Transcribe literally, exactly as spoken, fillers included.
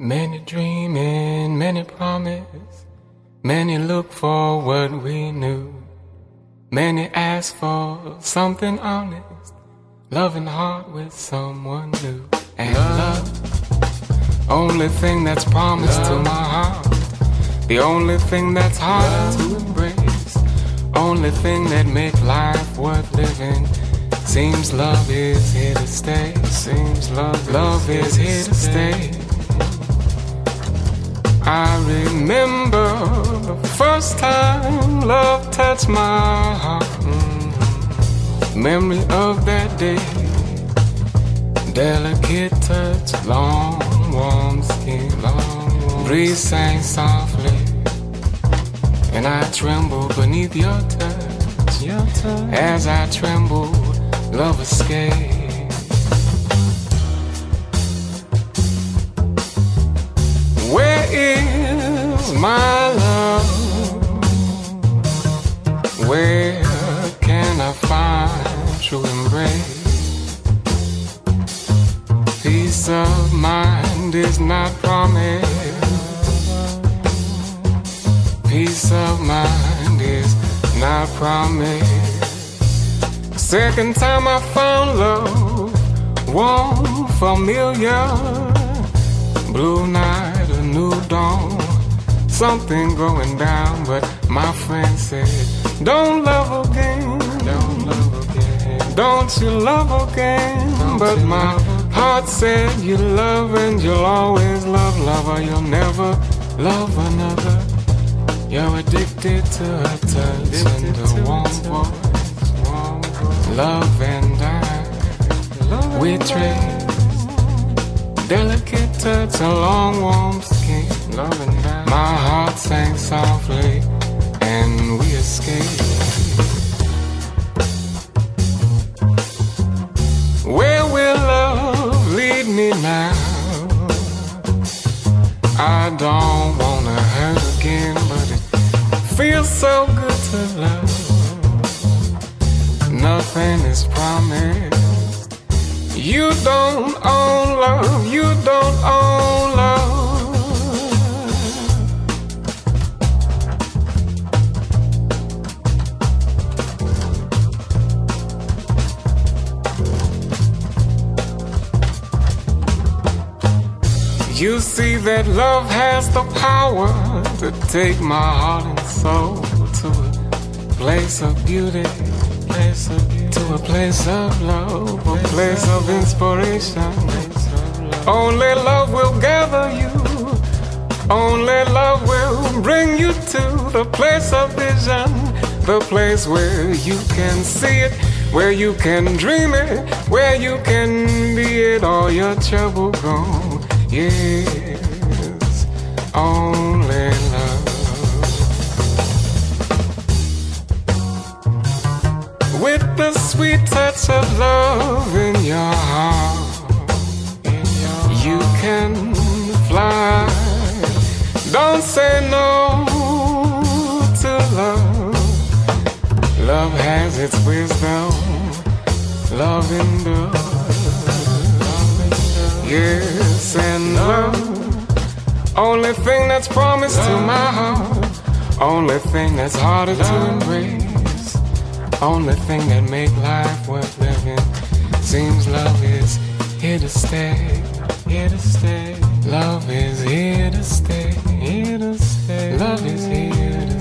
Many dreaming, many promise, many look for what we knew. Many ask for something honest, loving hard with someone new. And love, only thing that's promised love. To my heart, the only thing that's hard love. To embrace, only thing that make life worth living. Seems love is here to stay, seems love, love is here to stay. I remember the first time love touched my heart. Mm-hmm. Memory of that day, delicate touch, long warm skin, long warm breeze sang softly, and I trembled beneath your touch, your touch. As I trembled, love escaped. Where is my love? Where can I find true embrace? Peace of mind is not promised. Peace of mind is not promised. Second time I found love, warm, familiar, blue night, a new dawn, something going down. But my friend said, don't love again, don't love again, don't you love again. Don't but my heart said, you love and you'll always love, lover, you'll never love another. You're addicted to her touch and the warm voice. Love and I, we trade delicate touch, a long warm skin. Love and I, my heart sang softly, and we escaped. Where will love lead me now? I don't wanna hurt again, but it feels so good to love. Nothing is promised. You don't own love, you don't own love. You see that love has the power to take my heart and soul to a place of beauty. To a place of love, a place of inspiration. Only love will gather you. Only love will bring you to the place of vision, the place where you can see it, where you can dream it, where you can be it, all your trouble gone. Yes, only love. With the sweet touch of love in your heart, you can fly. Don't say no to love. Love has its wisdom. Love endures. Yes, and love, only thing that's promised to my heart, only thing that's harder to embrace. Only thing that make life worth living. Seems love is here to stay, here to stay. Love is here to stay, here to stay. Love is here to stay.